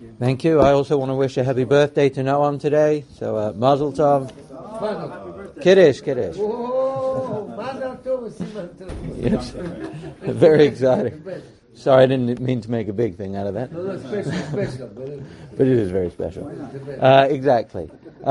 Thank you. I also want to wish a happy birthday to Noam today. So, Mazel Tov. Kiddush. Yes. Very exciting. Sorry, I didn't mean to make a big thing out of that. No, special. But it is very special. Exactly.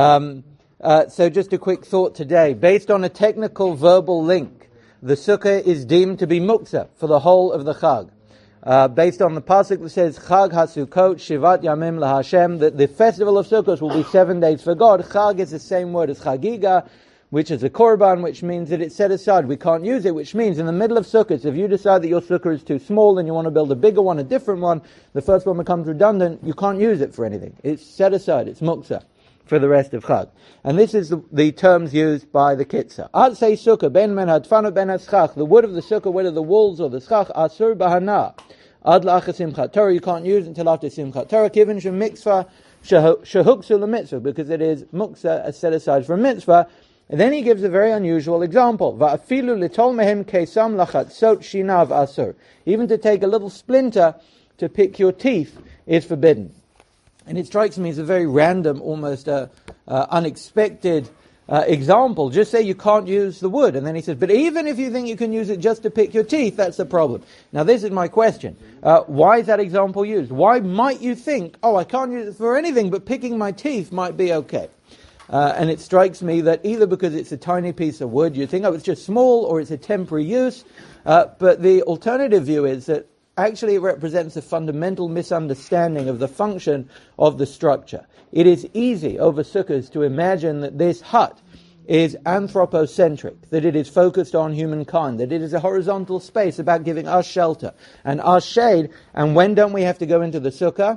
So just a quick thought today. Based on a technical verbal link, the sukkah is deemed to be muktzah for the whole of the Chag. Based on the pasuk that says Chag HaSukkot Shivat Yamim LaHashem, that the festival of Sukkot will be 7 days for God. Chag is the same word as Chagiga, which is a korban, which means that it's set aside. We can't use it, which means in the middle of Sukkot, if you decide that your sukkah is too small and you want to build a bigger one, a different one, the first one becomes redundant, you can't use it for anything. It's set aside, it's muktzah for the rest of Chag. And this is the terms used by the Kitzur. Atzei sukkah, ben men hadfanu ben haschach, the wood of the sukkah, whether the walls or the schach, asur bahana, ad la'achas simchat Torah, you can't use it until after simchat Torah, kivin shemitzvah, shehuksu l'mitzvah, because it is muktzah, set aside for a mitzvah. And then he gives a very unusual example. Va'afilu litol mehem kesam lachatzot shinav asur. Even to take a little splinter to pick your teeth is forbidden. And it strikes me as a very random, almost unexpected example. Just say you can't use the wood. And then he says, but even if you think you can use it just to pick your teeth, that's the problem. Now this is my question. Why is that example used? Why might you think, I can't use it for anything, but picking my teeth might be okay? And it strikes me that either because it's a tiny piece of wood, you think, it's just small, or it's a temporary use. But the alternative view is that actually it represents a fundamental misunderstanding of the function of the structure. It is easy over sukkahs to imagine that this hut is anthropocentric, that it is focused on humankind, that it is a horizontal space about giving us shelter and us shade. And when don't we have to go into the sukkah?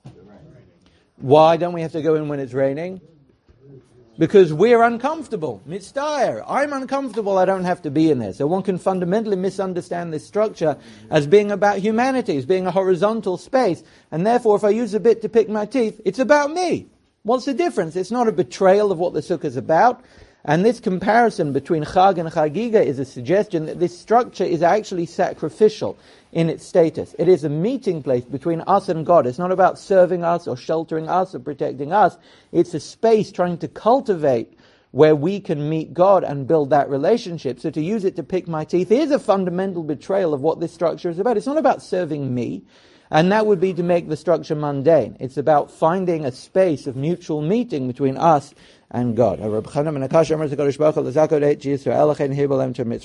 Why don't we have to go in when it's raining? Because we're uncomfortable. Mitzdayer. I'm uncomfortable, I don't have to be in there. So one can fundamentally misunderstand this structure as being about humanity, as being a horizontal space. And therefore, if I use a bit to pick my teeth, it's about me. What's the difference? It's not a betrayal of what the sukkah is about. And this comparison between Chag and Chagiga is a suggestion that this structure is actually sacrificial in its status. It is a meeting place between us and God. It's not about serving us or sheltering us or protecting us. It's a space trying to cultivate where we can meet God and build that relationship. So to use it to pick my teeth is a fundamental betrayal of what this structure is about. It's not about serving me. And that would be to make the structure mundane. It's about finding a space of mutual meeting between us and God.